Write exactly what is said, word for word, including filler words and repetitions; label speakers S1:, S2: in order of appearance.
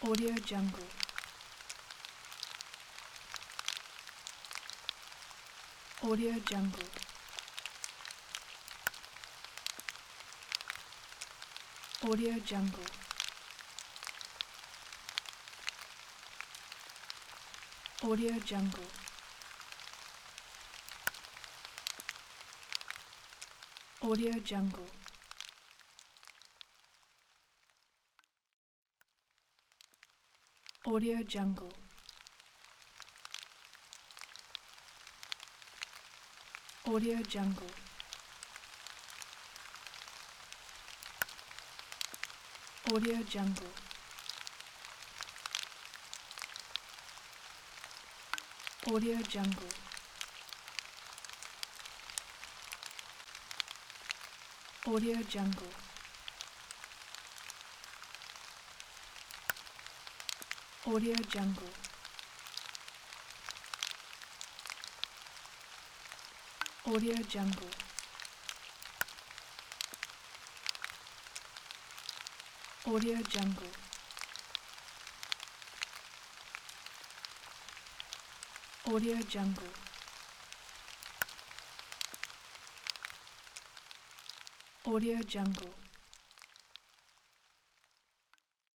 S1: Audio Jungle. Audio Jungle. Audio Jungle. Audio Jungle. Audio Jungle. Audio Jungle. Audio Jungle. Audio Jungle. Audio Jungle. Audio Jungle. Audio Jungle. Audio Jungle. Audio Jungle. Audio Jungle. Audio Jungle.